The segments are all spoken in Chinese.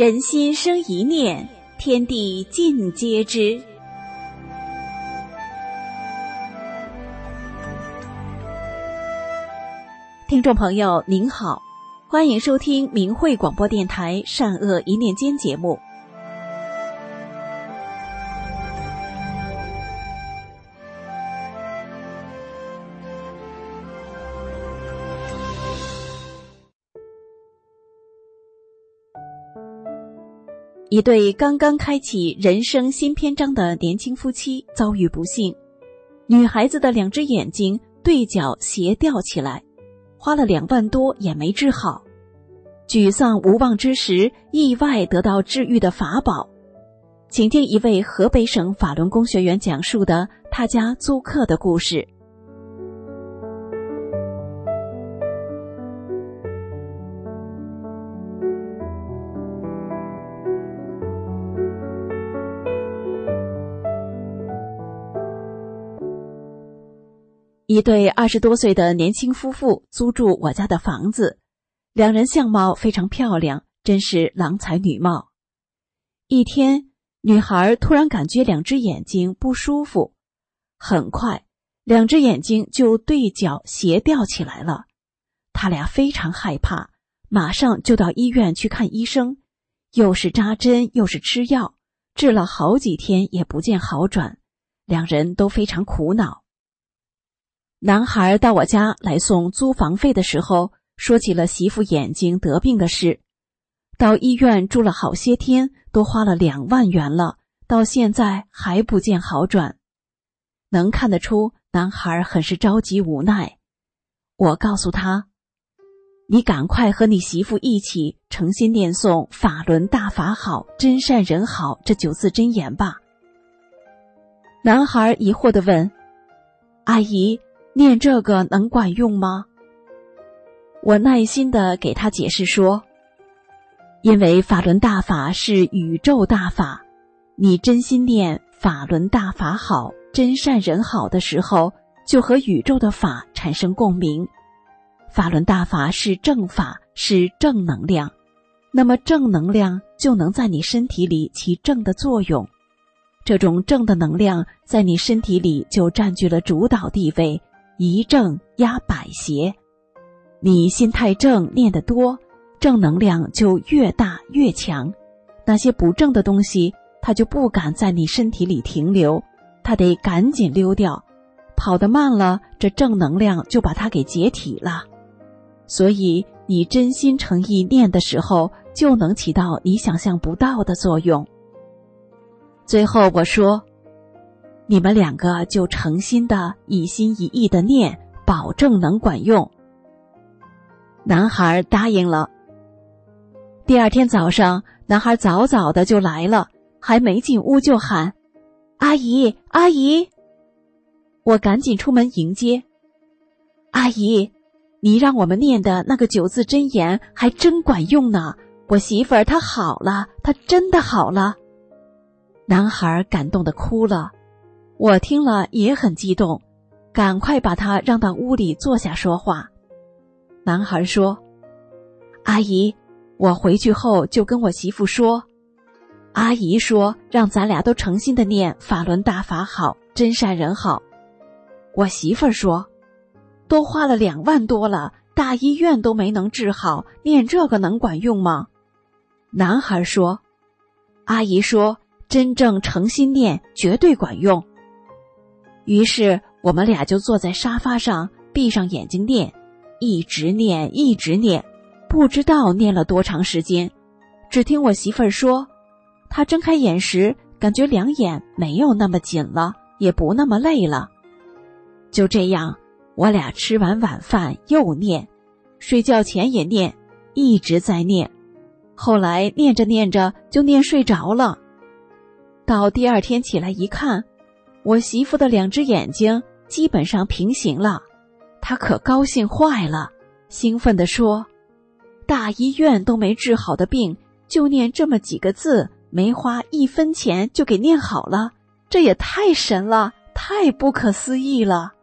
人心生一念，天地尽皆知。听众朋友您好，欢迎收听明慧广播电台善恶一念间节目。一对刚刚开启人生新篇章的年轻夫妻遭遇不幸，女孩子的两只眼睛对角斜掉起来，花了2万多也没治好。沮丧无望之时，意外得到治愈的法宝。请听一位河北省法轮功学员讲述的他家租客的故事。一对20多岁的年轻夫妇租住我家的房子，两人相貌非常漂亮，真是郎才女貌。一天，女孩突然感觉两只眼睛不舒服，很快两只眼睛就对角斜掉起来了。他俩非常害怕，马上就到医院去看医生，又是扎针又是吃药，治了好几天也不见好转，两人都非常苦恼。男孩到我家来送租房费的时候，说起了媳妇眼睛得病的事。到医院住了好些天，都花了2万元了，到现在还不见好转。能看得出男孩很是着急无奈。我告诉他，你赶快和你媳妇一起诚心念诵法轮大法好，真善人好这9字真言吧。男孩疑惑地问，阿姨，念这个能管用吗？我耐心地给他解释说，因为法轮大法是宇宙大法，你真心念法轮大法好，真善人好的时候，就和宇宙的法产生共鸣。法轮大法是正法，是正能量，那么正能量就能在你身体里起正的作用，这种正的能量在你身体里就占据了主导地位，一正压百邪。你心态正，念得多，正能量就越大越强，那些不正的东西它就不敢在你身体里停留，它得赶紧溜掉，跑得慢了，这正能量就把它给解体了。所以你真心诚意念的时候，就能起到你想象不到的作用。最后我说，你们2个就诚心的一心一意的念，保证能管用。男孩答应了。第2天早上，男孩早早的就来了，还没进屋就喊，阿姨，阿姨。我赶紧出门迎接。阿姨，你让我们念的那个9字真言还真管用呢，我媳妇儿她好了，她真的好了。男孩感动的哭了，我听了也很激动，赶快把他让到屋里坐下说话。男孩说，阿姨，我回去后就跟我媳妇说，阿姨说让咱俩都诚心的念法轮大法好，真善人好。我媳妇说，都花了2万多了，大医院都没能治好，念这个能管用吗？男孩说，阿姨说真正诚心念绝对管用。于是我们俩就坐在沙发上，闭上眼睛念，一直念一直念，不知道念了多长时间。只听我媳妇儿说，她睁开眼时感觉2眼没有那么紧了，也不那么累了。就这样，我俩吃完晚饭又念，睡觉前也念，一直在念。后来念着念着就念睡着了。到第2天起来一看，我媳妇的2只眼睛基本上平行了，她可高兴坏了，兴奋地说，大医院都没治好的病，就念这么几个字，没花1分钱就给念好了，这也太神了，太不可思议了。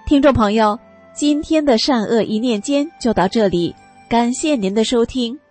听众朋友，今天的善恶一念间就到这里，感谢您的收听。